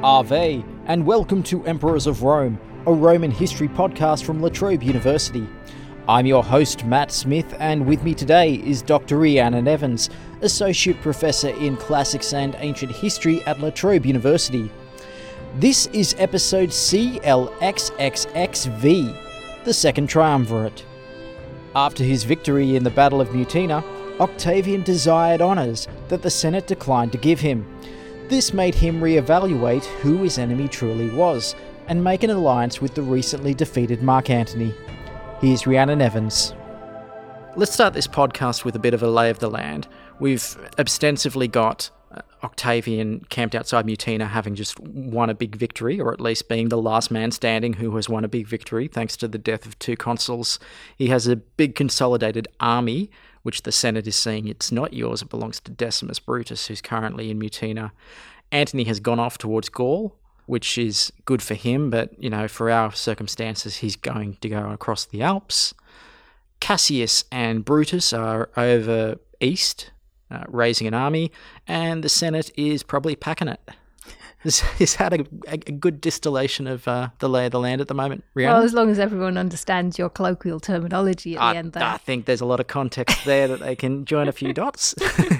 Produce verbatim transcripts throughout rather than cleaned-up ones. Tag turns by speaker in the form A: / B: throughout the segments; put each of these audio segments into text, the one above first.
A: Ave, and welcome to Emperors of Rome, a Roman history podcast from La Trobe University. I'm your host, Matt Smith, and with me today is Doctor Rhiannon Evans, Associate Professor in Classics and Ancient History at La Trobe University. This is episode C L X X X V, the Second Triumvirate. After his victory in the Battle of Mutina, Octavian desired honours that the Senate declined to give him. This made him re-evaluate who his enemy truly was, and make an alliance with the recently defeated Mark Antony. Here's Rhiannon Evans. Let's start this podcast with a bit of a lay of the land. We've ostensibly got Octavian camped outside Mutina, having just won a big victory, or at least being the last man standing who has won a big victory thanks to the death of two consuls. He has a big consolidated army, which the Senate is saying it's not yours, it belongs to Decimus Brutus, who's currently in Mutina. Antony has gone off towards Gaul, which is good for him, but, you know, for our circumstances, he's going to go across the Alps. Cassius and Brutus are over east, uh, raising an army, and the Senate is probably packing it. Is, is that a, a good distillation of uh, the lay of the land at the moment, Rhiannon?
B: Well, as long as everyone understands your colloquial terminology at
A: I,
B: the end there.
A: I think there's a lot of context there that they can join a few dots.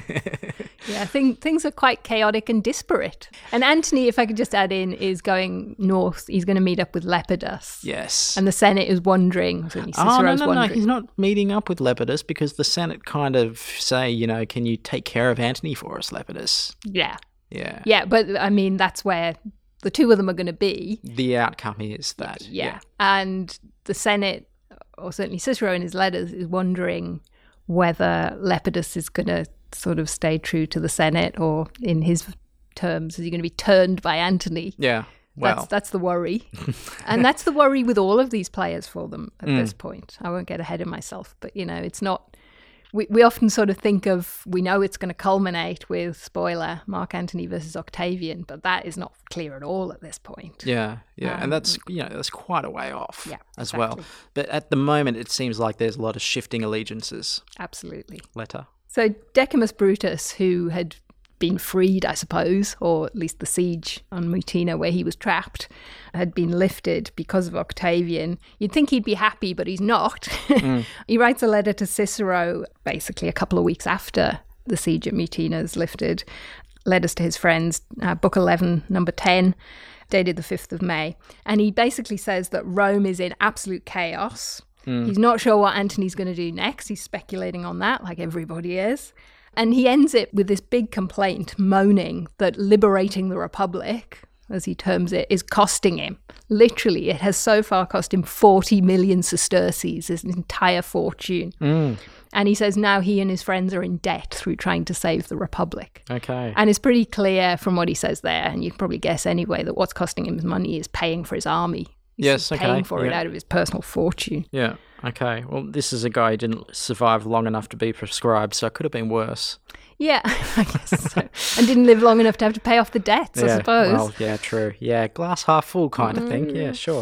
B: Yeah, I think things are quite chaotic and disparate. And Antony, if I could just add in, is going north. He's going to meet up with Lepidus.
A: Yes.
B: And the Senate is wondering. Cicero's
A: oh, no, no,
B: wondering.
A: no. He's not meeting up with Lepidus because the Senate kind of say, you know, can you take care of Antony for us, Lepidus?
B: Yeah.
A: Yeah.
B: Yeah, but I mean, that's where the two of them are going to be.
A: The outcome is that.
B: Yeah.
A: yeah.
B: And the Senate, or certainly Cicero in his letters, is wondering whether Lepidus is going to sort of stay true to the Senate, or in his terms, is he going to be turned by Antony?
A: Yeah. Well.
B: That's, that's the worry. And that's the worry with all of these players for them at
A: Mm.
B: this point. I won't get ahead of myself, but, you know, it's not... We, we often sort of think of, we know it's going to culminate with, spoiler, Mark Antony versus Octavian, but that is not clear at all at this point.
A: Yeah, yeah,
B: Um,
A: and that's, you know, that's quite a way off
B: Yeah,
A: as
B: exactly.
A: well. But at the moment, it seems like there's a lot of shifting allegiances.
B: Absolutely.
A: Letter.
B: So Decimus Brutus, who had been freed, I suppose, or at least the siege on Mutina where he was trapped, had been lifted because of Octavian. You'd think he'd be happy, but he's not. Mm. He writes a letter to Cicero basically a couple of weeks after the siege at Mutina is lifted. Letters to his friends, uh, book eleven, number ten, dated the fifth of May. And he basically says that Rome is in absolute chaos. Mm. He's not sure what Antony's going to do next. He's speculating on that, like everybody is. And he ends it with this big complaint, moaning that liberating the Republic, as he terms it, is costing him. Literally, it has so far cost him forty million sesterces, his entire fortune. Mm. And he says now he and his friends are in debt through trying to save the Republic.
A: Okay.
B: And it's pretty clear from what he says there, and you'd probably guess anyway, that what's costing him his money is paying for his army. He's
A: yes, okay.
B: paying for
A: yeah.
B: it out of his personal fortune.
A: Yeah, okay. Well, this is a guy who didn't survive long enough to be prescribed, so it could have been worse.
B: Yeah, I guess so. And didn't live long enough to have to pay off the debts,
A: yeah,
B: I suppose.
A: Well, yeah, true. Yeah, glass half full kind of thing. Yeah, sure.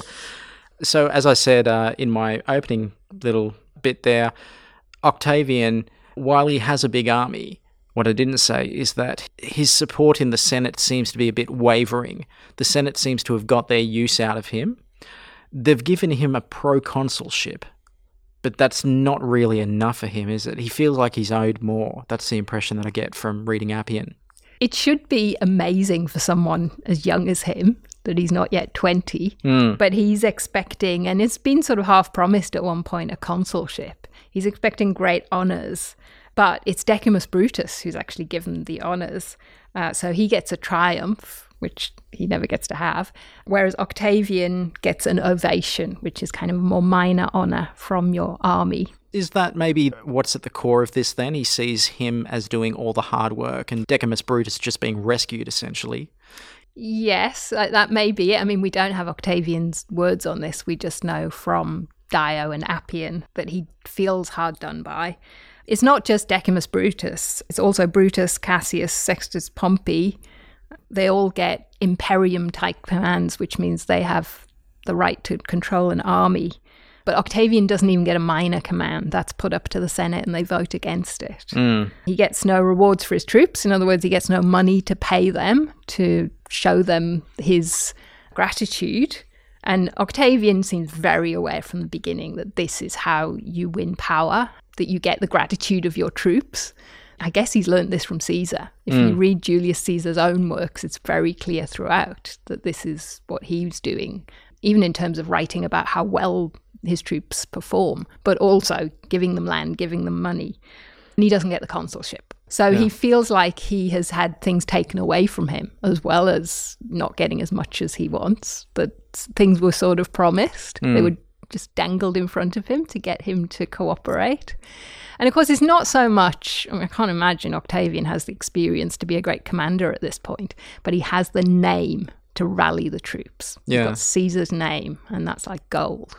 A: So, as I said uh, in my opening little bit there, Octavian, while he has a big army, what I didn't say is that his support in the Senate seems to be a bit wavering. The Senate seems to have got their use out of him. They've given him a proconsulship, but that's not really enough for him, is it? He feels like he's owed more. That's the impression that I get from reading Appian.
B: It should be amazing for someone as young as him that he's not yet twenty, mm. but he's expecting, and it's been sort of half promised at one point, a consulship. He's expecting great honours, but it's Decimus Brutus who's actually given the honours. Uh, so he gets a triumph, which he never gets to have, whereas Octavian gets an ovation, which is kind of a more minor honour from your army.
A: Is that maybe what's at the core of this then? He sees him as doing all the hard work and Decimus Brutus just being rescued, essentially.
B: Yes, that may be it. I mean, we don't have Octavian's words on this. We just know from Dio and Appian that he feels hard done by. It's not just Decimus Brutus. It's also Brutus, Cassius, Sextus Pompey. They all get imperium-type commands, which means they have the right to control an army. But Octavian doesn't even get a minor command. That's put up to the Senate and they vote against it.
A: Mm.
B: He gets no rewards for his troops. In other words, he gets no money to pay them, to show them his gratitude. And Octavian seems very aware from the beginning that this is how you win power, that you get the gratitude of your troops. I guess he's learned this from Caesar. If mm. you read Julius Caesar's own works, it's very clear throughout that this is what he was doing, even in terms of writing about how well his troops perform, but also giving them land, giving them money. And he doesn't get the consulship. So yeah. he feels like he has had things taken away from him, as well as not getting as much as he wants, that things were sort of promised. Mm. They were just dangled in front of him to get him to cooperate. And of course, it's not so much, I mean, I can't imagine Octavian has the experience to be a great commander at this point, but he has the name to rally the troops.
A: Yeah.
B: He's got Caesar's name, and that's like gold.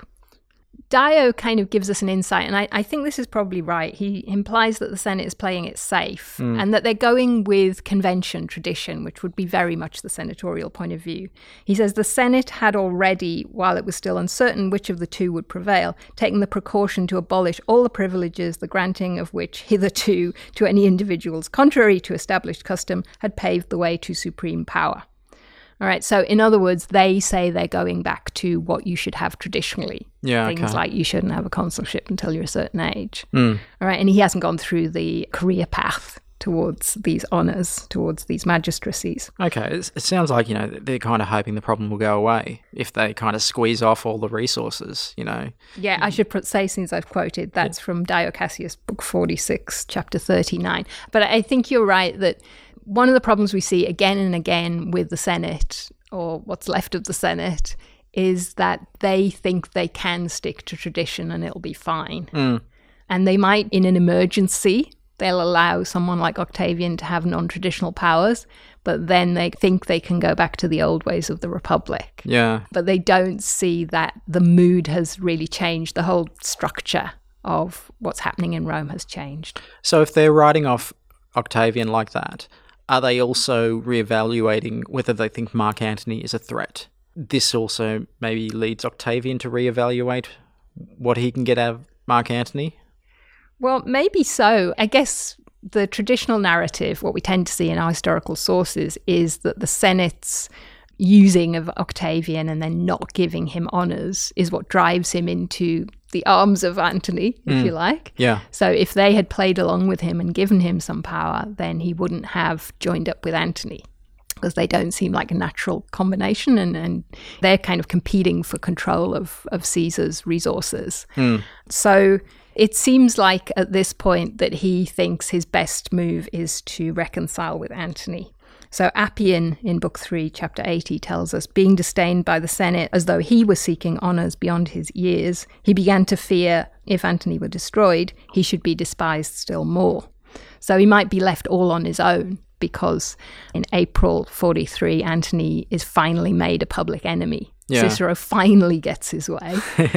B: Dio kind of gives us an insight, and I, I think this is probably right. He implies that the Senate is playing it safe mm. and that they're going with convention, tradition, which would be very much the senatorial point of view. He says the Senate had already, while it was still uncertain which of the two would prevail, taken the precaution to abolish all the privileges, the granting of which hitherto to any individuals, contrary to established custom, had paved the way to supreme power. All right, so in other words, they say they're going back to what you should have traditionally.
A: Yeah,
B: Things
A: okay.
B: like you shouldn't have a consulship until you're a certain age.
A: Mm.
B: All right, and he hasn't gone through the career path towards these honours, towards these magistracies.
A: Okay, it, it sounds like, you know, they're kind of hoping the problem will go away if they kind of squeeze off all the resources, you know.
B: Yeah, I should put, say, since I've quoted, that's yeah. from Dio Cassius, book forty-six, chapter thirty-nine. But I think you're right that one of the problems we see again and again with the Senate, or what's left of the Senate, is that they think they can stick to tradition and it'll be fine.
A: Mm.
B: And they might, in an emergency, they'll allow someone like Octavian to have non-traditional powers, but then they think they can go back to the old ways of the Republic.
A: Yeah.
B: But they don't see that the mood has really changed. The whole structure of what's happening in Rome has changed.
A: So if they're writing off Octavian like that, are they also reevaluating whether they think Mark Antony is a threat? This also maybe leads Octavian to reevaluate what he can get out of Mark Antony?
B: Well, maybe so. I guess the traditional narrative, what we tend to see in our historical sources, is that the Senate's using of Octavian and then not giving him honours is what drives him into the arms of Antony, if mm. you like.
A: Yeah.
B: So if they had played along with him and given him some power, then he wouldn't have joined up with Antony, because they don't seem like a natural combination, and, and they're kind of competing for control of, of Caesar's resources.
A: Mm.
B: So it seems like at this point that he thinks his best move is to reconcile with Antony. So Appian in Book three, Chapter eighty tells us, being disdained by the Senate as though he was seeking honours beyond his years, he began to fear if Antony were destroyed, he should be despised still more. So he might be left all on his own, because in April forty-three, Antony is finally made a public enemy. Yeah. Cicero finally gets his way.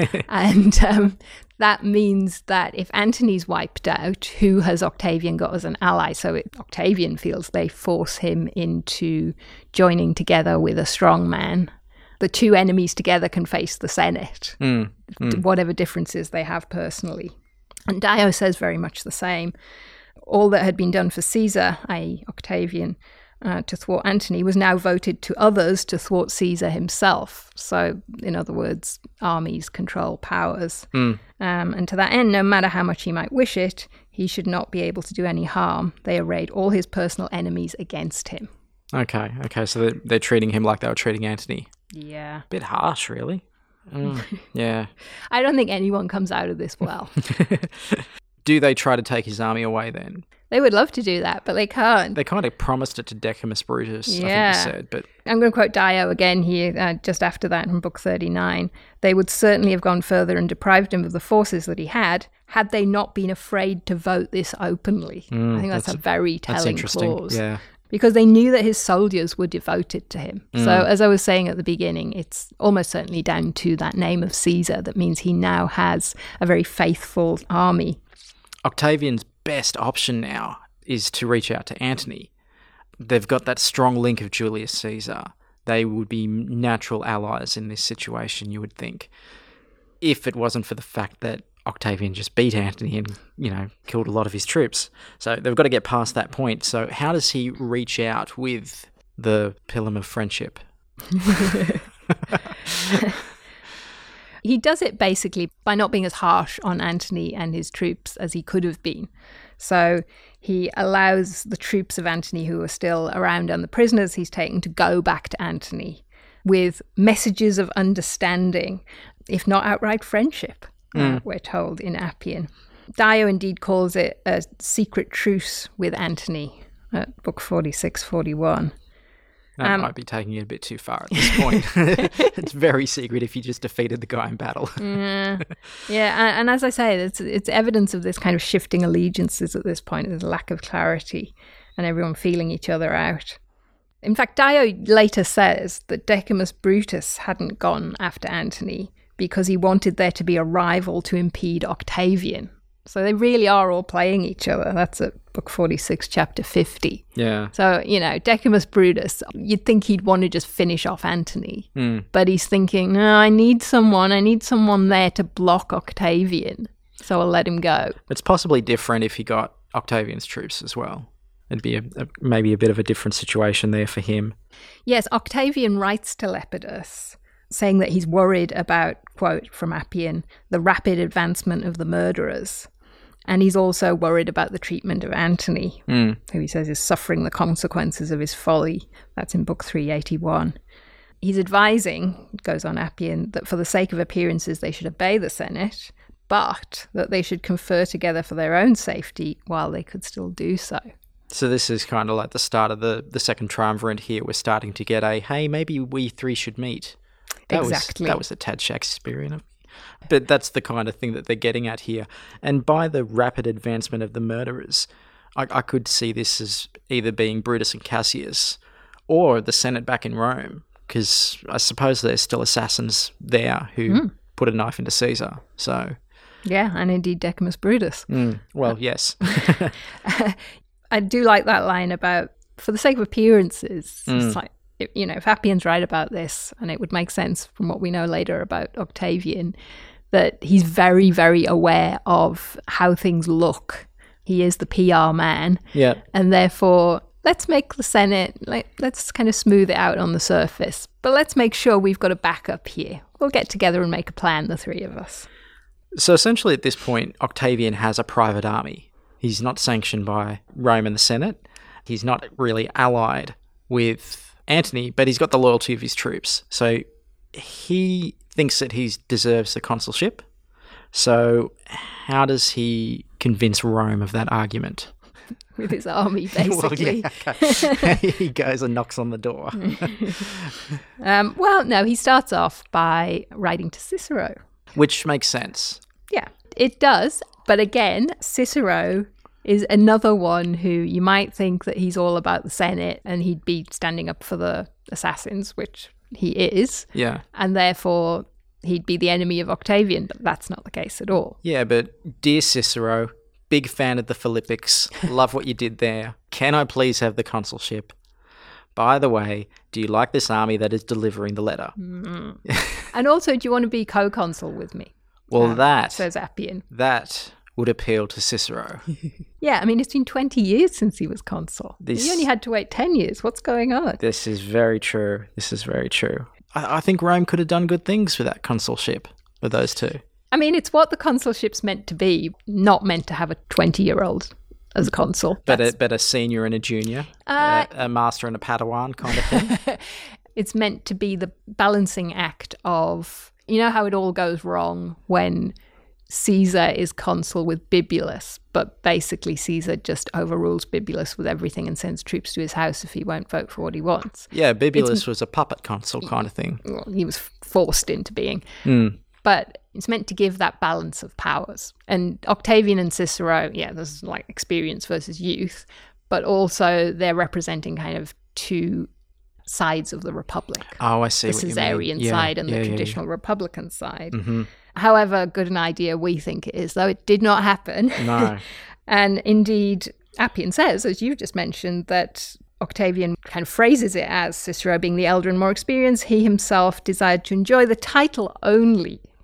B: and um, that means that if Antony's wiped out, who has Octavian got as an ally? So it, Octavian feels they force him into joining together with a strong man. The two enemies together can face the Senate,
A: mm, mm.
B: whatever differences they have personally. And Dio says very much the same. All that had been done for Caesar, that is. Octavian, uh, to thwart Antony, was now voted to others to thwart Caesar himself. So, in other words, armies control powers.
A: Mm.
B: Um, and to that end, no matter how much he might wish it, he should not be able to do any harm. They arrayed all his personal enemies against him.
A: Okay, okay, so they're, they're treating him like they were treating Antony.
B: Yeah.
A: Bit harsh, really. Mm, yeah.
B: I don't think anyone comes out of this well.
A: Do they try to take his army away then?
B: They would love to do that, but they can't.
A: They kind of promised it to Decimus Brutus,
B: yeah.
A: I think you said. But
B: I'm going to quote Dio again here, uh, just after that from Book thirty-nine. They would certainly have gone further and deprived him of the forces that he had, had they not been afraid to vote this openly.
A: Mm,
B: I think that's, that's a very telling
A: that's interesting.
B: clause.
A: Yeah.
B: Because they knew that his soldiers were devoted to him.
A: Mm.
B: So as I was saying at the beginning, it's almost certainly down to that name of Caesar that means he now has a very faithful army.
A: Octavian's best option now is to reach out to Antony. They've got that strong link of Julius Caesar. They would be natural allies in this situation, you would think. if it wasn't for the fact that Octavian just beat Antony and, you know, killed a lot of his troops. So they've got to get past that point. So how does he reach out with the Pilum of Friendship?
B: He does it basically by not being as harsh on Antony and his troops as he could have been. So he allows the troops of Antony who are still around and the prisoners he's taken to go back to Antony with messages of understanding, if not outright friendship, mm. uh, we're told in Appian. Dio indeed calls it a secret truce with Antony at book forty-six forty-one.
A: That
B: um,
A: might be taking it a bit too far at this point. It's very secret if you just defeated the guy in battle.
B: yeah, yeah, and, and as I say, it's it's evidence of this kind of shifting allegiances at this point. There's a lack of clarity and everyone feeling each other out. In fact, Dio later says that Decimus Brutus hadn't gone after Antony because he wanted there to be a rival to impede Octavian. So they really are all playing each other. That's at book forty-six, chapter fifty.
A: Yeah.
B: So, you know, Decimus Brutus, you'd think he'd want to just finish off Antony.
A: Mm.
B: But he's thinking, no, I need someone. I need someone there to block Octavian. So I'll let him go.
A: It's possibly different if he got Octavian's troops as well. It'd be a, a, maybe a bit of a different situation there for him.
B: Yes, Octavian writes to Lepidus, saying that he's worried about, quote from Appian, the rapid advancement of the murderers. And he's also worried about the treatment of Antony,
A: mm.
B: who he says is suffering the consequences of his folly. That's in book three eighty-one. He's advising, goes on Appian, that for the sake of appearances they should obey the Senate, but that they should confer together for their own safety while they could still do so.
A: So this is kind of like the start of the, the second triumvirate here. We're starting to get a, hey, maybe we three should meet. That
B: exactly.
A: Was, that was a tad Shakespearean of me. But that's the kind of thing that they're getting at here. And by the rapid advancement of the murderers, I, I could see this as either being Brutus and Cassius or the Senate back in Rome, because I suppose there's still assassins there who mm. put a knife into Caesar. So,
B: yeah, and indeed Decimus Brutus.
A: Mm, well, yes.
B: I do like that line about, for the sake of appearances,
A: mm.
B: it's like, you know, if Appian's right about this, and it would make sense from what we know later about Octavian, that he's very, very aware of how things look. He is the P R man.
A: Yeah.
B: And therefore, let's make the Senate, like, let's kind of smooth it out on the surface. But let's make sure we've got a backup here. We'll get together and make a plan, the three of us.
A: So essentially at this point, Octavian has a private army. He's not sanctioned by Rome and the Senate. He's not really allied with Antony, but he's got the loyalty of his troops. So he thinks that he deserves the consulship. So how does he convince Rome of that argument?
B: With his army, basically.
A: Well, yeah, okay. He goes and knocks on the door.
B: um, well, no, he starts off by writing to Cicero.
A: Which makes sense.
B: Yeah, it does. But again, Cicero is another one who you might think that he's all about the Senate and he'd be standing up for the assassins, which he is.
A: Yeah.
B: And therefore he'd be the enemy of Octavian, but that's not the case at all.
A: Yeah, but dear Cicero, big fan of the Philippics, love what you did there. Can I please have the consulship? By the way, do you like this army that is delivering the letter?
B: Mm. And also, do you want to be co-consul with me?
A: Well,
B: um,
A: that...
B: says Appian.
A: That... would appeal to Cicero.
B: Yeah, I mean, it's been twenty years since he was consul.
A: This,
B: he only had to wait ten years. What's going on?
A: This is very true. This is very true. I, I think Rome could have done good things with that consulship, with those two.
B: I mean, it's what the consulship's meant to be, not meant to have a twenty-year-old as a consul.
A: But a, but a senior and a junior, uh, a, a master and a Padawan kind of thing.
B: It's meant to be the balancing act of, you know how it all goes wrong when Caesar is consul with Bibulus, but basically Caesar just overrules Bibulus with everything and sends troops to his house if he won't vote for what he wants.
A: Yeah, Bibulus it's, was a puppet consul kind of thing.
B: Well, he was forced into being.
A: Mm.
B: But it's meant to give that balance of powers. And Octavian and Cicero, yeah, there's like experience versus youth, but also they're representing kind of two sides of the Republic.
A: Oh, I see
B: the
A: what you mean.
B: Caesarian
A: yeah,
B: side and
A: yeah,
B: the
A: yeah,
B: traditional
A: yeah.
B: Republican side.
A: Mm-hmm.
B: However good an idea we think it is, though it did not happen.
A: No.
B: And indeed, Appian says, as you've just mentioned, that Octavian kind of phrases it as Cicero being the elder and more experienced. He himself desired to enjoy the title only,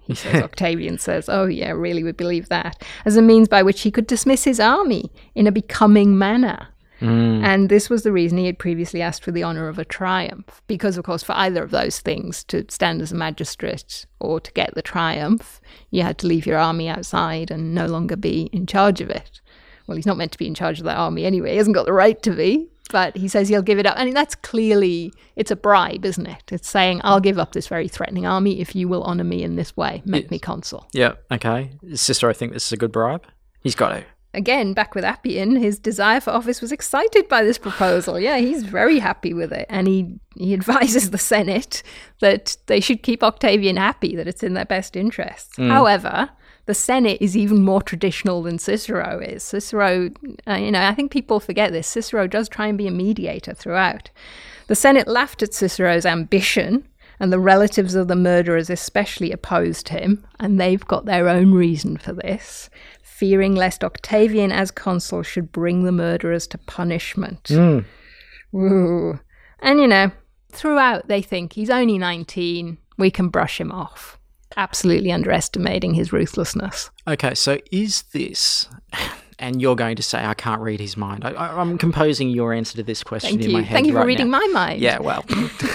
B: He says, Octavian says, oh yeah, really would believe that, as a means by which he could dismiss his army in a becoming manner. Mm. And this was the reason he had previously asked for the honour of a triumph. Because, of course, for either of those things, to stand as a magistrate or to get the triumph, you had to leave your army outside and no longer be in charge of it. Well, he's not meant to be in charge of that army anyway. He hasn't got the right to be. But he says he'll give it up. I mean, that's clearly, it's a bribe, isn't it? It's saying, I'll give up this very threatening army if you will honour me in this way. Make yes. me consul.
A: Yeah, okay. Does Cicero think this is a good bribe? He's got to.
B: Again, back with Appian, his desire for office was excited by this proposal. Yeah, he's very happy with it. And he, he advises the Senate that they should keep Octavian happy, that it's in their best interests. Mm. However, the Senate is even more traditional than Cicero is. Cicero, uh, you know, I think people forget this. Cicero does try and be a mediator throughout. The Senate laughed at Cicero's ambition, and the relatives of the murderers especially opposed him, and they've got their own reason for this, fearing lest Octavian as consul should bring the murderers to punishment. Mm. Ooh. And, you know, throughout they think he's only nineteen, we can brush him off. Absolutely underestimating his ruthlessness.
A: Okay, so is this, and you're going to say I can't read his mind. I, I, I'm composing your answer to this question
B: Thank
A: in
B: you.
A: my head
B: Thank you for
A: right
B: reading
A: now.
B: my mind.
A: Yeah, well.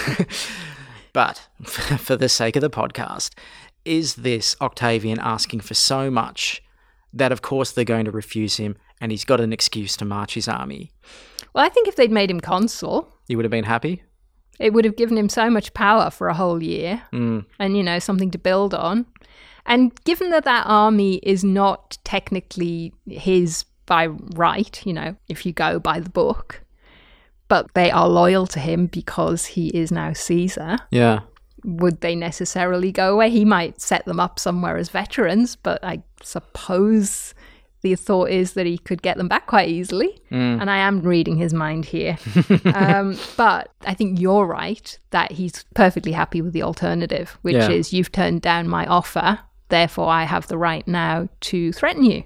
A: But for the sake of the podcast, is this Octavian asking for so much that, of course, they're going to refuse him and he's got an excuse to march his army?
B: Well, I think if they'd made him consul,
A: you would have been happy?
B: It would have given him so much power for a whole year mm. and, you know, something to build on. And given that that army is not technically his by right, you know, if you go by the book, but they are loyal to him because he is now Caesar.
A: Yeah.
B: Would they necessarily go away? He might set them up somewhere as veterans, but I suppose the thought is that he could get them back quite easily. Mm. And I am reading his mind here. um, but I think you're right that he's perfectly happy with the alternative, which yeah. is you've turned down my offer, therefore I have the right now to threaten you.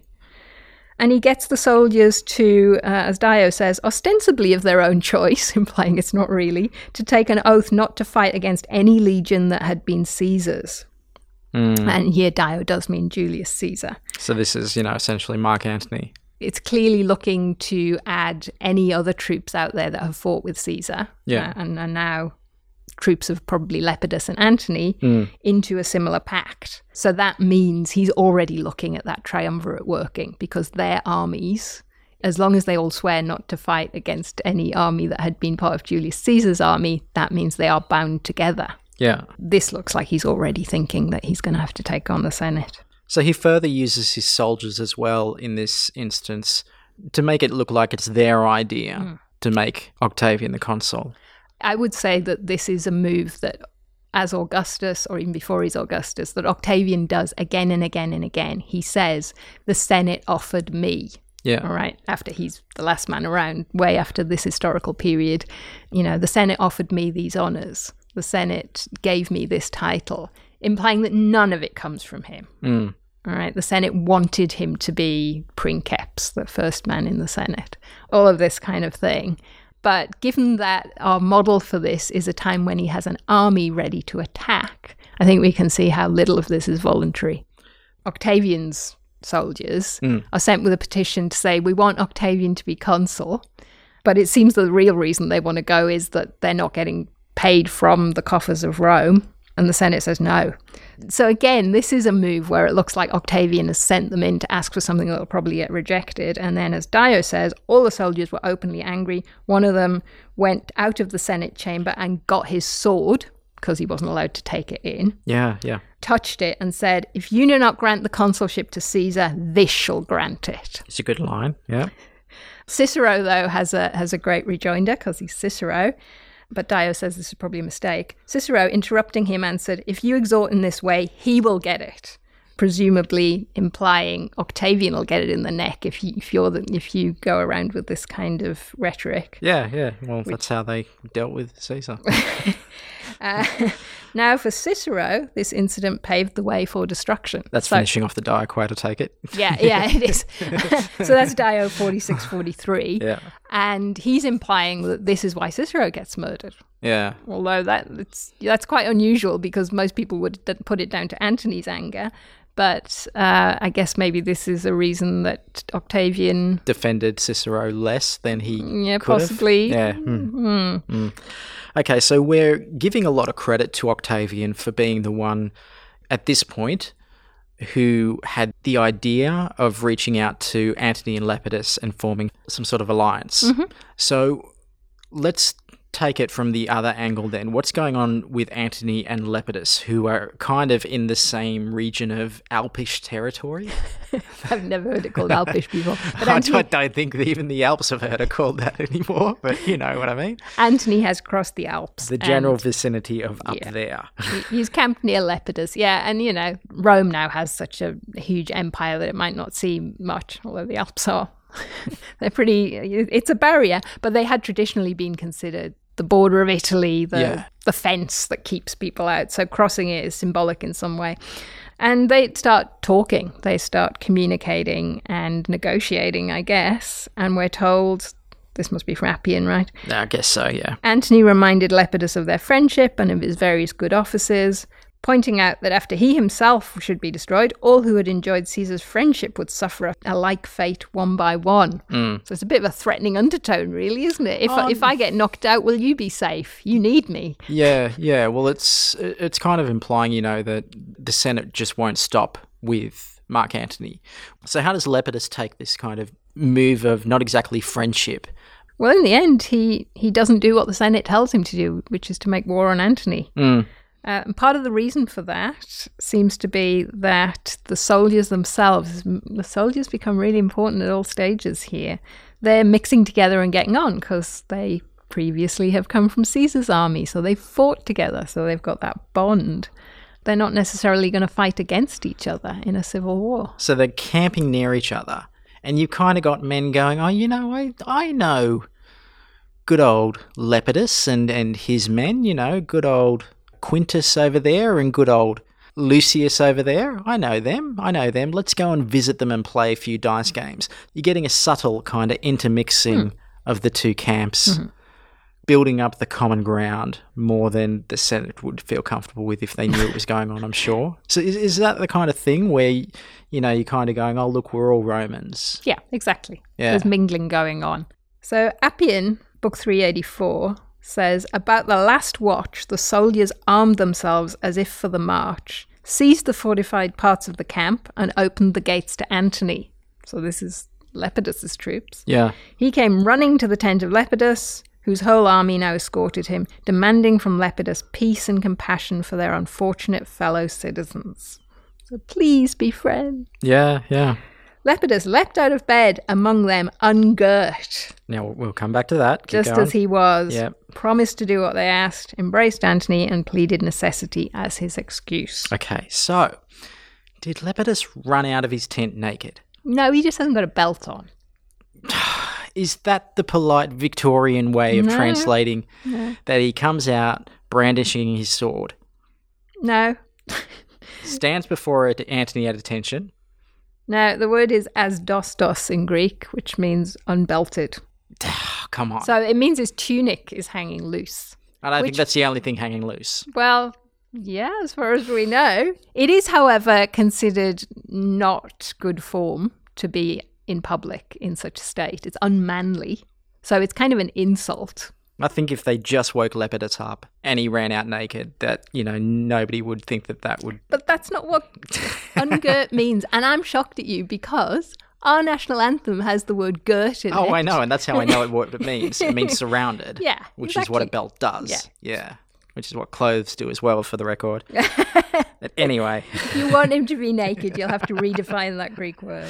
B: And he gets the soldiers to, uh, as Dio says, ostensibly of their own choice, implying it's not really, to take an oath not to fight against any legion that had been Caesar's. Mm. And here Dio does mean Julius Caesar.
A: So this is, you know, essentially Mark Antony.
B: It's clearly looking to add any other troops out there that have fought with Caesar.
A: Yeah.
B: Uh, and, and now troops of probably Lepidus and Antony mm. into a similar pact. So that means he's already looking at that triumvirate working, because their armies, as long as they all swear not to fight against any army that had been part of Julius Caesar's army, that means they are bound together.
A: Yeah.
B: This looks like he's already thinking that he's going to have to take on the Senate.
A: So he further uses his soldiers as well in this instance to make it look like it's their idea mm. to make Octavian the consul.
B: I would say that this is a move that, as Augustus, or even before he's Augustus, that Octavian does again and again and again. He says, the Senate offered me.
A: Yeah.
B: All right. After he's the last man around, way after this historical period, you know, the Senate offered me these honours. The Senate gave me this title, implying that none of it comes from him.
A: Mm.
B: All right. The Senate wanted him to be princeps, the first man in the Senate, all of this kind of thing. But given that our model for this is a time when he has an army ready to attack, I think we can see how little of this is voluntary. Octavian's soldiers mm. are sent with a petition to say, we want Octavian to be consul. But it seems that the real reason they want to go is that they're not getting paid from the coffers of Rome. And the Senate says no. So again, this is a move where it looks like Octavian has sent them in to ask for something that will probably get rejected. And then, as Dio says, all the soldiers were openly angry. One of them went out of the Senate chamber and got his sword, because he wasn't allowed to take it in.
A: Yeah, yeah.
B: Touched it and said, if you do not grant the consulship to Caesar, this shall grant it.
A: It's a good line, yeah.
B: Cicero, though, has a has a great rejoinder, because he's Cicero. But Dio says this is probably a mistake. Cicero, interrupting him, answered, if you exhort in this way, he will get it. Presumably implying Octavian will get it in the neck if you, if, you're the, if you go around with this kind of rhetoric.
A: Yeah, yeah. Well, Which, that's how they dealt with Caesar.
B: uh, now, for Cicero, this incident paved the way for destruction.
A: That's so, finishing off the Dio quote, I take it.
B: Yeah, yeah, it is. So that's Dio forty-six forty-three.
A: Yeah.
B: And he's implying that this is why Cicero gets murdered.
A: Yeah.
B: Although that it's, that's quite unusual because most people would d- put it down to Antony's anger. But uh, I guess maybe this is a reason that Octavian
A: defended Cicero less than he
B: yeah,
A: could
B: possibly.
A: have. Yeah. Mm. Mm. Mm. Okay, so we're giving a lot of credit to Octavian for being the one at this point who had the idea of reaching out to Antony and Lepidus and forming some sort of alliance.
B: Mm-hmm.
A: So let's take it from the other angle then. What's going on with Antony and Lepidus, who are kind of in the same region of Alpish territory?
B: I've never heard it called Alpish before. But
A: I
B: Antony,
A: don't, don't think that even the Alps have heard it called that anymore, but you know what I mean.
B: Antony has crossed the Alps.
A: The general
B: and,
A: vicinity of up
B: yeah,
A: there.
B: he- he's camped near Lepidus, yeah. And, you know, Rome now has such a huge empire that it might not seem much, although the Alps are. They're pretty, it's a barrier, but they had traditionally been considered the border of Italy, the
A: Yeah.
B: the fence that keeps people out. So crossing it is symbolic in some way. And they start talking, they start communicating and negotiating, I guess. And we're told, this must be from Appian, right?
A: I guess so, yeah.
B: Antony reminded Lepidus of their friendship and of his various good offices, pointing out that after he himself should be destroyed, all who had enjoyed Caesar's friendship would suffer a like fate one by one.
A: Mm.
B: So it's a bit of a threatening undertone, really, isn't it? If,
A: Um,
B: if I get knocked out, will you be safe? You need me.
A: Yeah, yeah. Well, it's it's kind of implying, you know, that the Senate just won't stop with Mark Antony. So how does Lepidus take this kind of move of not exactly friendship?
B: Well, in the end, he, he doesn't do what the Senate tells him to do, which is to make war on Antony.
A: Mm.
B: Uh, and part of the reason for that seems to be that the soldiers themselves, the soldiers become really important at all stages here. They're mixing together and getting on because they previously have come from Caesar's army, so they've fought together, so they've got that bond. They're not necessarily going to fight against each other in a civil war.
A: So they're camping near each other, and you kind of got men going, oh, you know, I, I know good old Lepidus and, and his men, you know, good old Quintus over there and good old Lucius over there. I know them. I know them. Let's go and visit them and play a few dice games. You're getting a subtle kind of intermixing mm. of the two camps, mm-hmm. building up the common ground more than the Senate would feel comfortable with if they knew it was going on, I'm sure. So is, is that the kind of thing where, you know, you're kind of going, oh, look, we're all Romans?
B: Yeah, exactly.
A: Yeah.
B: There's mingling going on. So Appian, book three eighty-four, says, about the last watch, the soldiers armed themselves as if for the march, seized the fortified parts of the camp, and opened the gates to Antony. So this is Lepidus's troops.
A: Yeah.
B: He came running to the tent of Lepidus, whose whole army now escorted him, demanding from Lepidus peace and compassion for their unfortunate fellow citizens. So please be friends.
A: Yeah, yeah.
B: Lepidus leapt out of bed among them ungirt.
A: Now, we'll come back to that. Keep
B: Just
A: going.
B: as he was,
A: Yep.
B: promised to do what they asked, embraced Antony, and pleaded necessity as his excuse.
A: Okay, so did Lepidus run out of his tent naked?
B: No, he just hasn't got a belt on.
A: Is that the polite Victorian way of
B: No.
A: translating
B: No.
A: that he comes out brandishing his sword,
B: No.
A: stands before it, Antony at attention?
B: No, the word is asdostos in Greek, which means unbelted.
A: Come on.
B: So it means his tunic is hanging loose.
A: I don't
B: which-
A: think that's the only thing hanging loose.
B: Well, yeah, as far as we know. It is, however, considered not good form to be in public in such a state. It's unmanly. So it's kind of an insult.
A: I think if they just woke Lepidus up and he ran out naked, that, you know, nobody would think that that would...
B: But that's not what ungirt means. And I'm shocked at you because our national anthem has the word girt in it.
A: Oh, I know, and that's how I know what it means. It means surrounded.
B: Yeah,
A: Which is what a
B: exactly.
A: belt does.
B: Yeah.
A: Yeah. Which is what clothes do as well, for the record. But anyway.
B: You want him to be naked, you'll have to redefine that Greek word.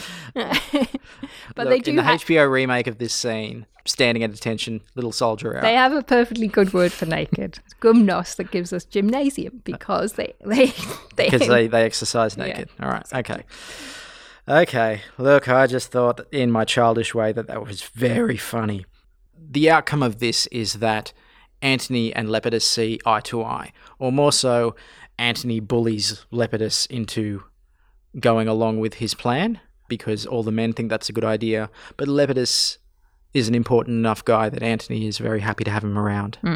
B: But
A: Look,
B: they do
A: in the
B: ha-
A: H B O remake of this scene, standing at attention, little soldier out.
B: They have a perfectly good word for naked. It's gymnos that gives us gymnasium because they they they,
A: Because they, they exercise
B: Yeah,
A: naked. All right, okay. Okay, look, I just thought in my childish way that that was very funny. The outcome of this is that Antony and Lepidus see eye to eye, or more so, Antony bullies Lepidus into going along with his plan because all the men think that's a good idea, but Lepidus is an important enough guy that Antony is very happy to have him around.
B: Mm.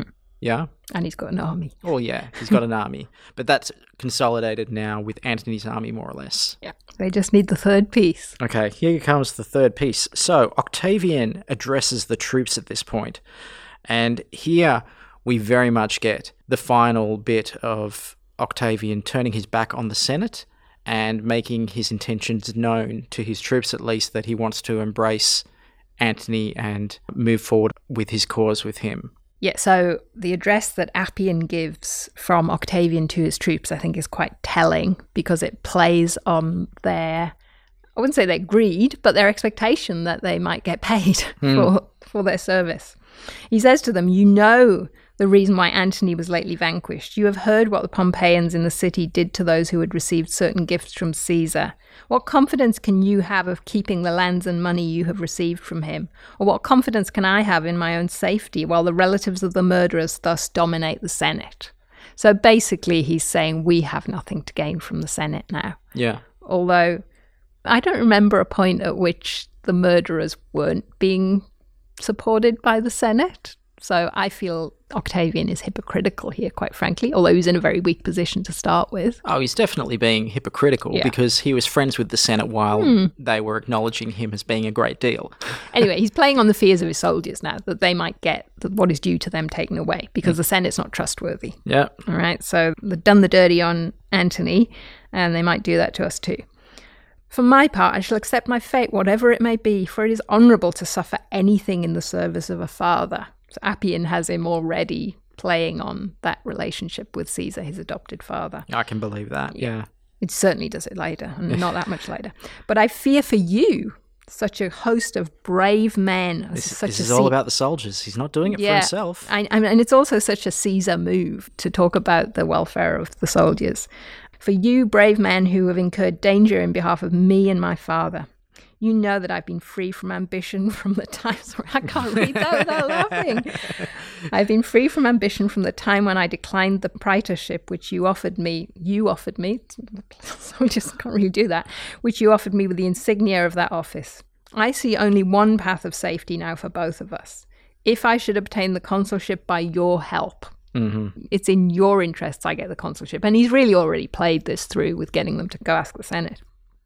A: Yeah.
B: And he's got an army.
A: Oh, yeah, he's got an army. But that's consolidated now with Antony's army, more or less.
B: Yeah. They just need the third piece.
A: Okay, here comes the third piece. So Octavian addresses the troops at this point. And here we very much get the final bit of Octavian turning his back on the Senate and making his intentions known to his troops, at least, that he wants to embrace Antony and move forward with his cause with him.
B: Yeah, so the address that Appian gives from Octavian to his troops, I think, is quite telling because it plays on their, I wouldn't say their greed, but their expectation that they might get paid mm. for, for their service. He says to them, "You know the reason why Antony was lately vanquished. You have heard what the Pompeians in the city did to those who had received certain gifts from Caesar. What confidence can you have of keeping the lands and money you have received from him? Or what confidence can I have in my own safety while the relatives of the murderers thus dominate the Senate?" So basically he's saying we have nothing to gain from the Senate now.
A: Yeah.
B: Although I don't remember a point at which the murderers weren't being supported by the Senate. So I feel Octavian is hypocritical here, quite frankly, although he's in a very weak position to start with.
A: Oh, he's definitely being hypocritical yeah. because he was friends with the Senate while hmm. they were acknowledging him as being a great deal.
B: Anyway, he's playing on the fears of his soldiers now, that they might get what is due to them taken away because mm. the Senate's not trustworthy.
A: Yeah.
B: All right, so they've done the dirty on Antony, and they might do that to us too. For my part, I shall accept my fate, whatever it may be, for it is honourable to suffer anything in the service of a father. So Appian has him already playing on that relationship with Caesar, his adopted father.
A: I can believe that, yeah. yeah.
B: It certainly does it later, and not that much later. But I fear for you, such a host of brave men.
A: This,
B: such
A: this
B: a
A: is all about the soldiers. He's not doing it
B: yeah,
A: for himself.
B: I, I mean, and it's also such a Caesar move to talk about the welfare of the soldiers. For you, brave men who have incurred danger in behalf of me and my father, you know that I've been free from ambition from the time... Sorry, I can't read that without laughing. I've been free from ambition from the time when I declined the praetorship, which you offered me. You offered me. Soldiers can't really do that. Which you offered me with the insignia of that office. I see only one path of safety now for both of us. If I should obtain the consulship by your help... Mm-hmm. It's in your interests I get the consulship. And he's really already played this through with getting them to go ask the Senate.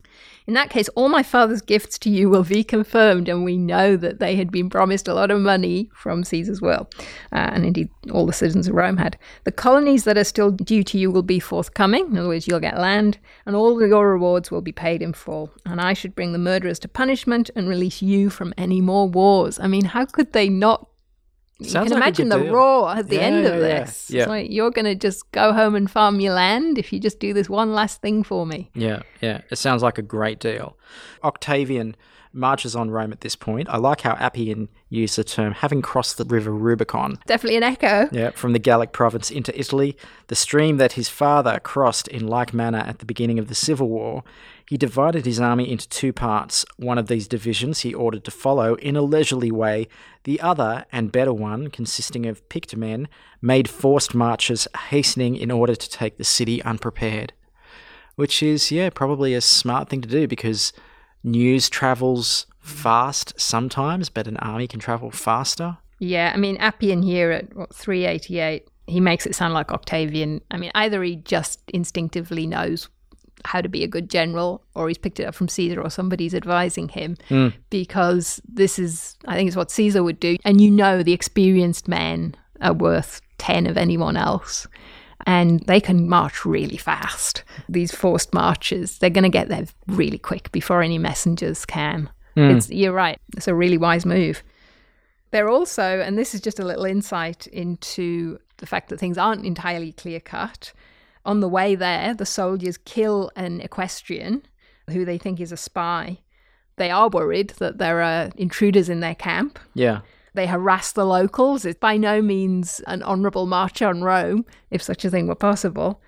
B: In that case, all my father's gifts to you will be confirmed, and we know that they had been promised a lot of money from Caesar's will, uh, and indeed all the citizens of Rome had. The colonies that are still due to you will be forthcoming. In other words, you'll get land, and all your rewards will be paid in full. And I should bring the murderers to punishment and release you from any more wars. I mean, how could they not? You
A: Sounds
B: can
A: like
B: imagine the
A: deal.
B: roar at the
A: yeah,
B: end
A: yeah,
B: of this.
A: Yeah. Yeah.
B: It's like, you're going to just go home and farm your land if you just do this one last thing for me.
A: Yeah, yeah. It sounds like a great deal. Octavian marches on Rome at this point. I like how Appian used the term having crossed the river Rubicon.
B: Definitely an echo.
A: Yeah, from the Gallic province into Italy, the stream that his father crossed in like manner at the beginning of the Civil War. He divided his army into two parts. One of these divisions he ordered to follow in a leisurely way. The other, and better one, consisting of picked men, made forced marches, hastening in order to take the city unprepared. Which is, yeah, probably a smart thing to do because news travels fast sometimes, but an army can travel faster.
B: Yeah, I mean, Appian here at what, three eighty-eight, he makes it sound like Octavian. I mean, either he just instinctively knows how to be a good general, or he's picked it up from Caesar, or somebody's advising him, mm. because this is, I think, is what Caesar would do. And you know, the experienced men are worth ten of anyone else, and they can march really fast. These forced marches, they're going to get there really quick before any messengers can. Mm. It's, you're right. It's a really wise move. They're also, and this is just a little insight into the fact that things aren't entirely clear-cut. On the way there, the soldiers kill an equestrian who they think is a spy. They are worried that there are intruders in their camp.
A: Yeah.
B: They harass the locals. It's by no means an honourable march on Rome, if such a thing were possible.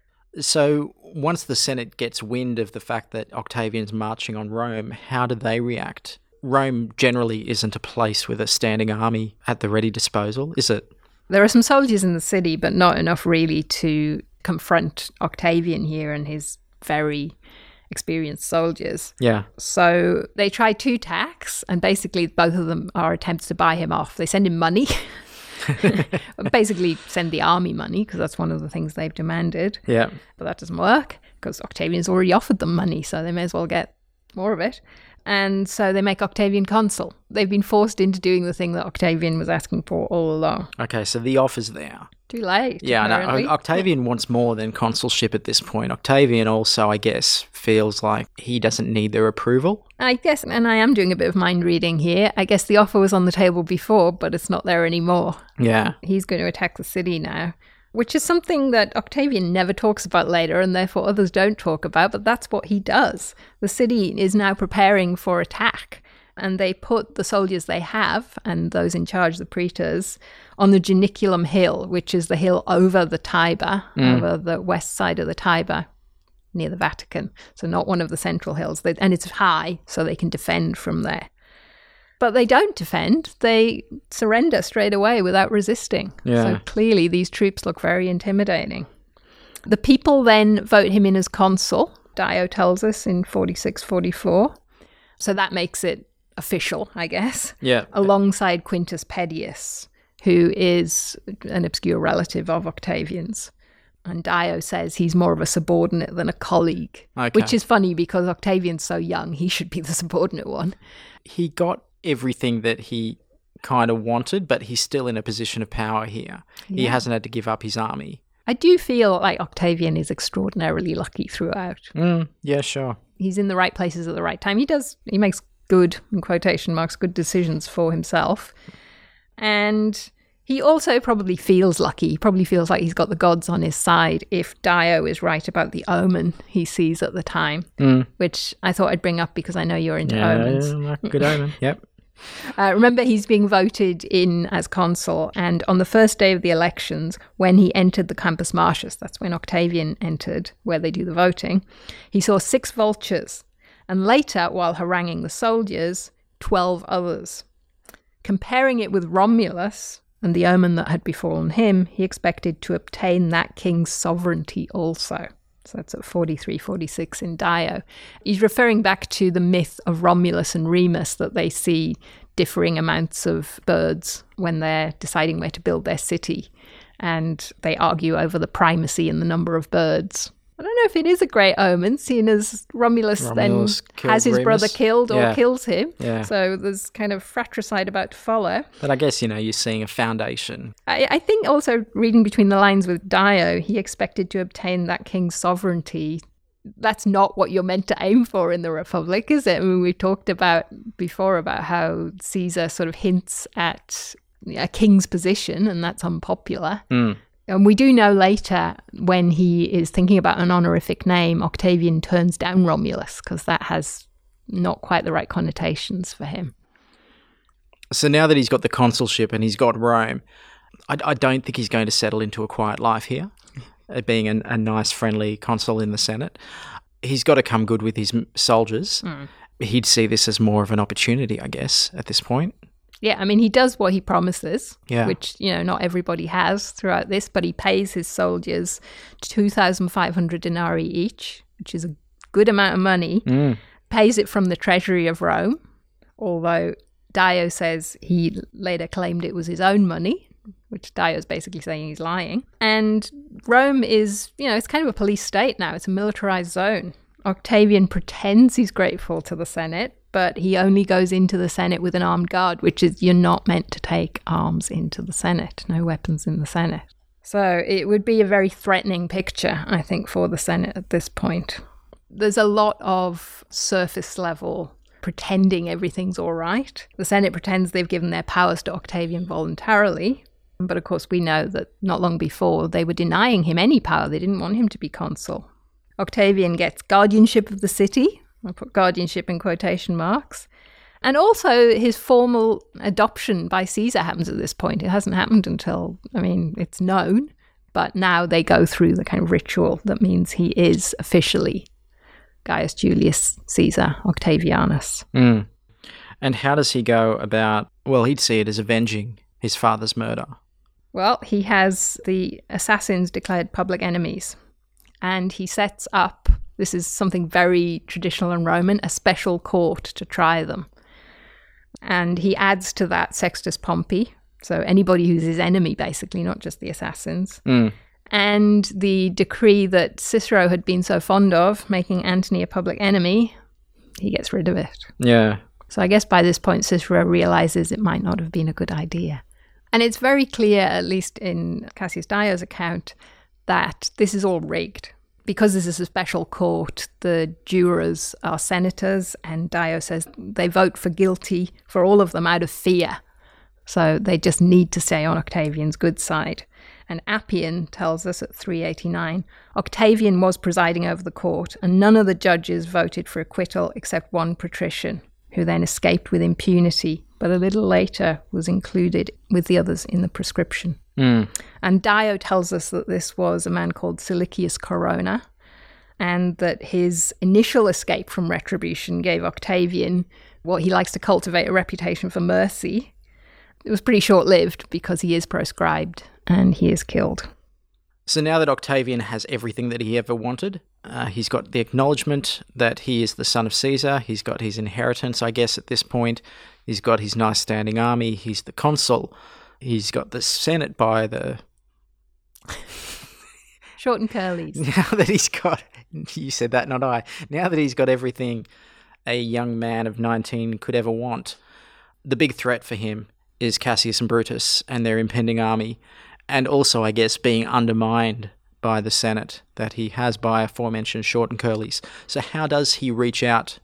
A: So once the Senate gets wind of the fact that Octavian's marching on Rome, how do they react? Rome generally isn't a place with a standing army at the ready disposal, is it?
B: There are some soldiers in the city, but not enough really to confront Octavian here and his very experienced soldiers.
A: Yeah.
B: So they try two tacks, and basically both of them are attempts to buy him off. They send him money Basically send the army money, because that's one of the things they've demanded.
A: Yeah.
B: But that doesn't work, because Octavian's already offered them money, so they may as well get more of it. And so they make Octavian consul. They've been forced into doing the thing that Octavian was asking for all along.
A: Okay, so the offer's there.
B: Too late.
A: Yeah, no, Octavian wants more than consulship at this point. Octavian also, I guess, feels like he doesn't need their approval.
B: I guess, and I am doing a bit of mind reading here, I guess the offer was on the table before, but it's not there anymore.
A: Yeah.
B: He's going to attack the city now, which is something that Octavian never talks about later, and therefore others don't talk about, but that's what he does. The city is now preparing for attack, and they put the soldiers they have, and those in charge, the praetors, on the Janiculum Hill, which is the hill over the Tiber, mm. over the west side of the Tiber, near the Vatican. So not one of the central hills. They, and it's high, so they can defend from there. But they don't defend. They surrender straight away without resisting.
A: Yeah.
B: So clearly these troops look very intimidating. The people then vote him in as consul, Dio tells us, in forty-six forty-four. So that makes it official, I guess.
A: Yeah.
B: Alongside Quintus Pedius, who is an obscure relative of Octavian's. And Dio says he's more of a subordinate than a colleague,
A: okay.
B: which is funny because Octavian's so young, he should be the subordinate one.
A: He got everything that he kind of wanted, but he's still in a position of power here. Yeah. He hasn't had to give up his army.
B: I do feel like Octavian is extraordinarily lucky throughout.
A: Mm, yeah, sure.
B: He's in the right places at the right time. He does, he makes good, in quotation marks, good decisions for himself. And he also probably feels lucky. He probably feels like he's got the gods on his side if Dio is right about the omen he sees at the time,
A: mm.
B: which I thought I'd bring up because I know you're into
A: yeah,
B: omens.
A: Yeah, good omen, yep.
B: Uh, remember, he's being voted in as consul, and on the first day of the elections, when he entered the Campus Martius, that's when Octavian entered, where they do the voting, he saw six vultures, and later, while haranguing the soldiers, twelve others. Comparing it with Romulus and the omen that had befallen him, he expected to obtain that king's sovereignty also. So that's at forty-three forty-six in Dio. He's referring back to the myth of Romulus and Remus, that they see differing amounts of birds when they're deciding where to build their city. And they argue over the primacy and the number of birds. I don't know if it is a great omen, seeing as Romulus, Romulus then has his
A: Remus.
B: brother killed or
A: yeah.
B: kills him.
A: Yeah.
B: So there's kind of fratricide about to follow.
A: But I guess, you know, you're seeing a foundation.
B: I, I think also, reading between the lines with Dio, he expected to obtain that king's sovereignty. That's not what you're meant to aim for in the Republic, is it? I mean, we talked about before about how Caesar sort of hints at a king's position, and that's unpopular.
A: Mm.
B: And we do know later, when he is thinking about an honorific name, Octavian turns down Romulus because that has not quite the right connotations for him.
A: So now that he's got the consulship and he's got Rome, I, I don't think he's going to settle into a quiet life here, being an, a nice, friendly consul in the Senate. He's got to come good with his soldiers.
B: Mm.
A: He'd see this as more of an opportunity, I guess, at this point.
B: Yeah, I mean, he does what he promises,
A: yeah.
B: which, you know, not everybody has throughout this, but he pays his soldiers two thousand five hundred denarii each, which is a good amount of money,
A: mm.
B: pays it from the treasury of Rome, although Dio says he later claimed it was his own money, which Dio's basically saying he's lying. And Rome is, you know, it's kind of a police state now. It's a militarized zone. Octavian pretends he's grateful to the Senate, but he only goes into the Senate with an armed guard, which is, you're not meant to take arms into the Senate. No weapons in the Senate. So it would be a very threatening picture, I think, for the Senate at this point. There's a lot of surface level pretending everything's all right. The Senate pretends they've given their powers to Octavian voluntarily, but of course we know that not long before they were denying him any power. They didn't want him to be consul. Octavian gets guardianship of the city. I put guardianship in quotation marks. And also his formal adoption by Caesar happens at this point. It hasn't happened until, I mean, it's known, but now they go through the kind of ritual that means he is officially Gaius Julius Caesar Octavianus.
A: Mm. And how does he go about, well, he'd see it as avenging his father's murder.
B: Well, he has the assassins declared public enemies, and he sets up, this is something very traditional and Roman, a special court to try them. And he adds to that Sextus Pompey, So anybody who's his enemy, basically, not just the assassins.
A: Mm.
B: And the decree that Cicero had been so fond of, making Antony a public enemy, he gets rid of it.
A: Yeah.
B: So I guess by this point, Cicero realizes it might not have been a good idea. And it's very clear, at least in Cassius Dio's account, that this is all rigged. Because this is a special court, the jurors are senators, and Dio says they vote for guilty for all of them out of fear. So they just need to stay on Octavian's good side. And Appian tells us at three eighty-nine, Octavian was presiding over the court, and none of the judges voted for acquittal except one patrician, who then escaped with impunity, but a little later was included with the others in the prescription.
A: Mm.
B: And Dio tells us that this was a man called Silicius Corona, and that his initial escape from retribution gave Octavian what he likes to cultivate, a reputation for mercy. It was pretty short-lived because he is proscribed and he is killed.
A: So now that Octavian has everything that he ever wanted, uh, he's got the acknowledgement that he is the son of Caesar, he's got his inheritance, I guess, at this point, he's got his nice standing army, he's the consul, he's got the Senate by the...
B: Short and curlies.
A: Now that he's got... You said that, not I. Now that he's got everything a young man of nineteen could ever want, the big threat for him is Cassius and Brutus and their impending army, and also, I guess, being undermined by the Senate that he has by aforementioned Short and Curlies. So how does he reach out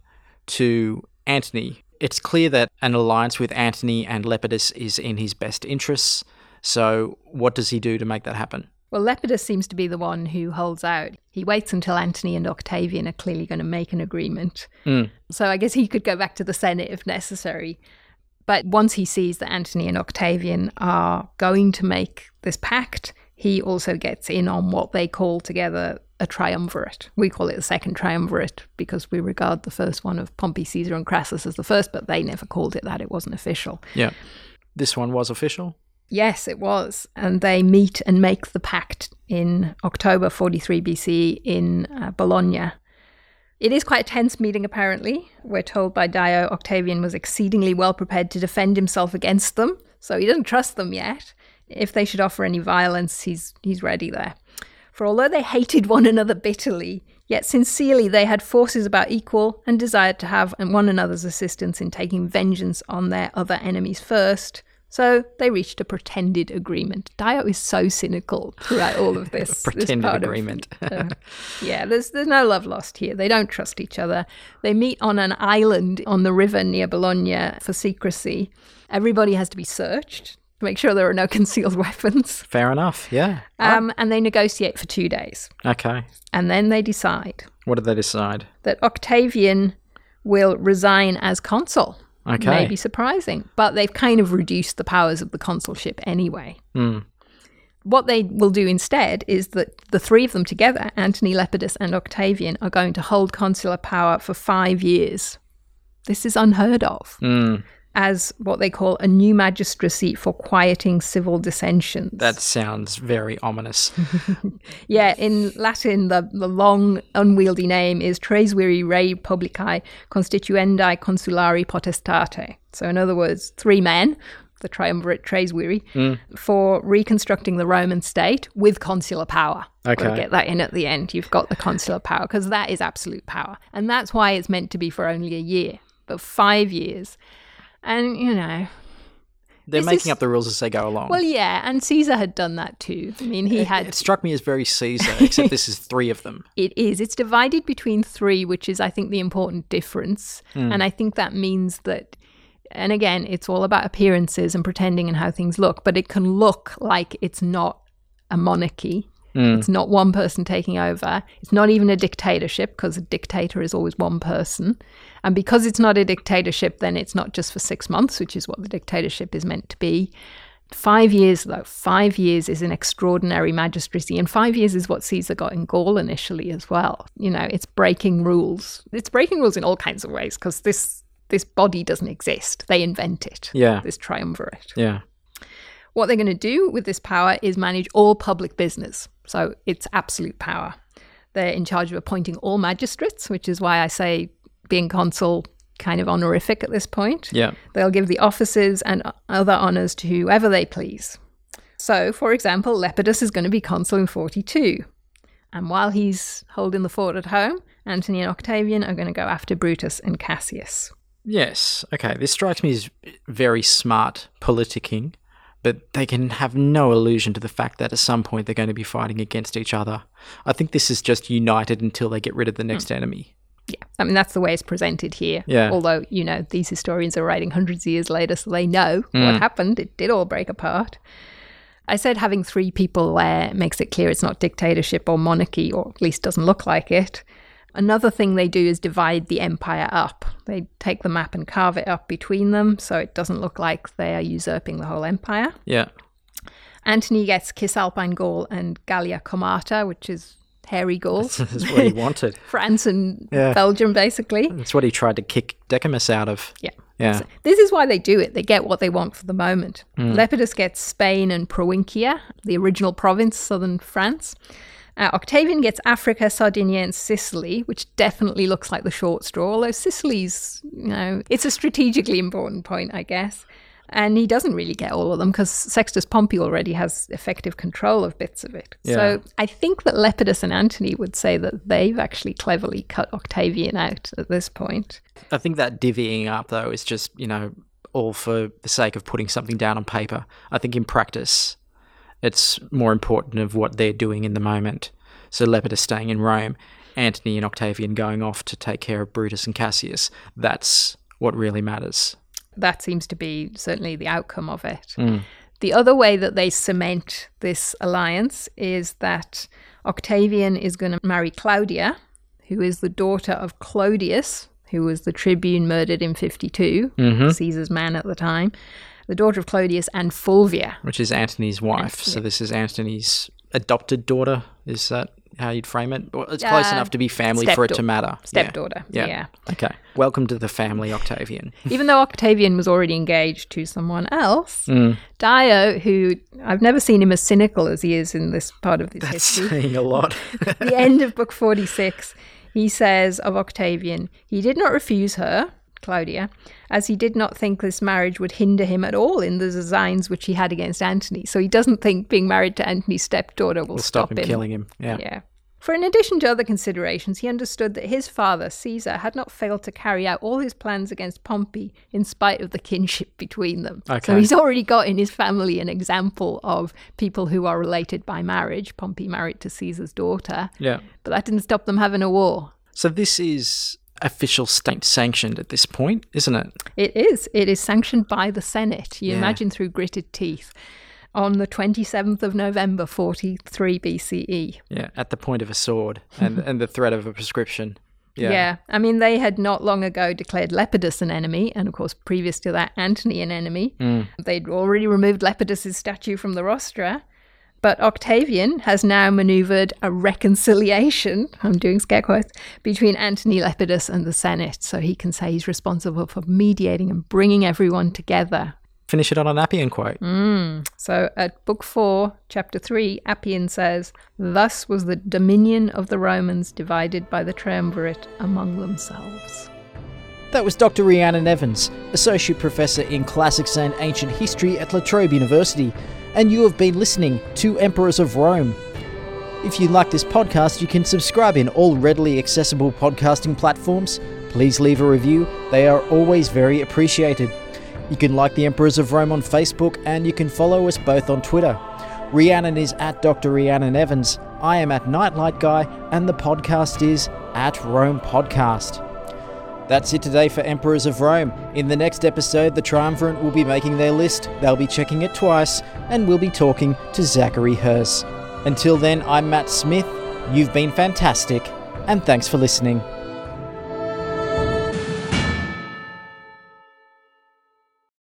A: to Antony? It's clear that an alliance with Antony and Lepidus is in his best interests. So what does he do to make that happen?
B: Well, Lepidus seems to be the one who holds out. He waits until Antony and Octavian are clearly going to make an agreement.
A: Mm.
B: So I guess he could go back to the Senate if necessary. But once he sees that Antony and Octavian are going to make this pact, he also gets in on what they call together a triumvirate. We call it the second triumvirate because we regard the first one of Pompey, Caesar and Crassus as the first, but they never called it that. It wasn't official.
A: Yeah. This one was official?
B: Yes, it was. And they meet and make the pact in October forty-three B C in uh, Bologna. It is quite a tense meeting, apparently. We're told by Dio Octavian was exceedingly well prepared to defend himself against them, so he doesn't trust them yet. If they should offer any violence, he's he's ready there. For although they hated one another bitterly, yet sincerely they had forces about equal and desired to have one another's assistance in taking vengeance on their other enemies first. So they reached a pretended agreement. Dio is so cynical throughout all of this.
A: pretended
B: this
A: agreement.
B: Of, uh, yeah, there's there's no love lost here. They don't trust each other. They meet on an island on the river near Bologna for secrecy. Everybody has to be searched to make sure there are no concealed weapons.
A: Fair enough, yeah.
B: Um, oh. And they negotiate for two days.
A: Okay.
B: And then they decide.
A: What did they decide?
B: That Octavian will resign as consul.
A: Okay.
B: Maybe surprising, but they've kind of reduced the powers of the consulship anyway.
A: Mm.
B: What they will do instead is that the three of them together, Antony, Lepidus and Octavian, are going to hold consular power for five years. This is unheard of.
A: Mm.
B: As what they call a new magistracy for quieting civil dissensions.
A: That sounds very ominous.
B: Yeah, in Latin, the, the long, unwieldy name is Tresviri Rei Publicae Constituendi Consulari Potestate. So in other words, three men, the triumvirate Tresviri, mm. for reconstructing the Roman state with consular power.
A: Okay.
B: We'll get that in at the end. You've got the consular power, because that is absolute power. And that's why it's meant to be for only a year, but five years. And, you know...
A: They're making
B: is,
A: up the rules as they go along.
B: Well, yeah, and Caesar had done that too. I mean, he
A: it,
B: had...
A: It struck me as very Caesar, except this is three of them.
B: It is. It's divided between three, which is, I think, the important difference. Mm. And I think that means that... And again, it's all about appearances and pretending and how things look, but it can look like it's not a monarchy. Mm. It's not one person taking over. It's not even a dictatorship, because a dictator is always one person. And because it's not a dictatorship, then it's not just for six months, which is what the dictatorship is meant to be. Five years, though, five years is an extraordinary magistracy. And five years is what Caesar got in Gaul initially as well. You know, it's breaking rules. It's breaking rules in all kinds of ways, because this, this body doesn't exist. They invent it.
A: Yeah.
B: This triumvirate.
A: Yeah.
B: What they're going to do with this power is manage all public business. So it's absolute power. They're in charge of appointing all magistrates, which is why I say being consul kind of honorific at this point.
A: Yeah.
B: They'll give the offices and other honours to whoever they please. So, for example, Lepidus is going to be consul in forty-two. And while he's holding the fort at home, Antony and Octavian are going to go after Brutus and Cassius.
A: Yes. Okay, this strikes me as very smart politicking, but they can have no illusion to the fact that at some point they're going to be fighting against each other. I think this is just united until they get rid of the next mm. enemy.
B: Yeah, I mean, that's the way it's presented here.
A: Yeah.
B: Although, you know, these historians are writing hundreds of years later, so they know mm. what happened. It did all break apart. I said having three people there makes it clear it's not dictatorship or monarchy, or at least doesn't look like it. Another thing they do is divide the empire up. They take the map and carve it up between them, so it doesn't look like they are usurping the whole empire.
A: Yeah.
B: Antony gets Cisalpine Gaul and Gallia Comata, which is hairy Gaul.
A: That's what he wanted.
B: France and
A: yeah.
B: Belgium, basically.
A: That's what he tried to kick Decumus out of.
B: Yeah.
A: Yeah.
B: So this is why they do it. They get what they want for the moment.
A: Mm.
B: Lepidus gets Spain and Provincia, the original province, southern France. Uh, Octavian gets Africa, Sardinia, and Sicily, which definitely looks like the short straw, although Sicily's, you know, it's a strategically important point, I guess. And he doesn't really get all of them because Sextus Pompey already has effective control of bits of it.
A: Yeah.
B: So I think that Lepidus and Antony would say that they've actually cleverly cut Octavian out at this point.
A: I think that divvying up, though, is just, you know, all for the sake of putting something down on paper. I think in practice, it's more important of what they're doing in the moment. So Lepidus staying in Rome, Antony and Octavian going off to take care of Brutus and Cassius. That's what really matters.
B: That seems to be certainly the outcome of it.
A: Mm.
B: The other way that they cement this alliance is that Octavian is going to marry Claudia, who is the daughter of Clodius, who was the tribune murdered in fifty-two,
A: mm-hmm.
B: Caesar's man at the time, the daughter of Clodius and Fulvia.
A: Which is Antony's wife.
B: Antony.
A: So this is Antony's adopted daughter. Is that how you'd frame it? Well, it's close uh, enough to be family for it to matter.
B: Stepdaughter, yeah.
A: yeah. yeah. Okay. Welcome to the family, Octavian.
B: Even though Octavian was already engaged to someone else,
A: mm.
B: Dio, who I've never seen him as cynical as he is in this part of this
A: That's
B: history.
A: That's saying a lot.
B: At the end of book forty-six, he says of Octavian, he did not refuse her, Claudia, as he did not think this marriage would hinder him at all in the designs which he had against Antony. So he doesn't think being married to Antony's stepdaughter will,
A: will
B: stop,
A: stop him,
B: him
A: killing him. Yeah.
B: Yeah. For in addition to other considerations, he understood that his father, Caesar, had not failed to carry out all his plans against Pompey in spite of the kinship between them.
A: Okay.
B: So he's already got in his family an example of people who are related by marriage. Pompey married to Caesar's daughter.
A: Yeah.
B: But that didn't stop them having a war.
A: So this is official state sanctioned at this point, isn't it?
B: It is. It is sanctioned by the Senate. You
A: yeah.
B: imagine through gritted teeth. On the twenty-seventh of November, forty-three B C E.
A: Yeah, at the point of a sword and, and the threat of a prescription. Yeah.
B: yeah, I mean, they had not long ago declared Lepidus an enemy, and of course, previous to that, Antony an enemy.
A: Mm.
B: They'd already removed Lepidus's statue from the rostra, but Octavian has now manoeuvred a reconciliation, I'm doing scare quotes, between Antony, Lepidus and the Senate, so he can say he's responsible for mediating and bringing everyone together.
A: Finish it on an Appian quote.
B: Mm. So at book four, chapter three, Appian says, "Thus was the dominion of the Romans divided by the triumvirate among themselves."
A: That was Doctor Rhiannon Evans, Associate Professor in Classics and Ancient History at La Trobe University, and you have been listening to Emperors of Rome. If you like this podcast, you can subscribe in all readily accessible podcasting platforms. Please leave a review. They are always very appreciated. You can like the Emperors of Rome on Facebook, and you can follow us both on Twitter. Rhiannon is at Doctor Rhiannon Evans, I am at Nightlight Guy, and the podcast is at Rome Podcast. That's it today for Emperors of Rome. In the next episode, the Triumvirate will be making their list, they'll be checking it twice, and we'll be talking to Zachary Hers. Until then, I'm Matt Smith, you've been fantastic, and thanks for listening.